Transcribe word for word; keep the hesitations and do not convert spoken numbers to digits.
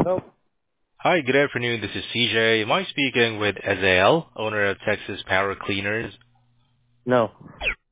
Oh, Hi, good afternoon. This is C J. Am I speaking with Azael, owner of Texas Power Cleaners? no.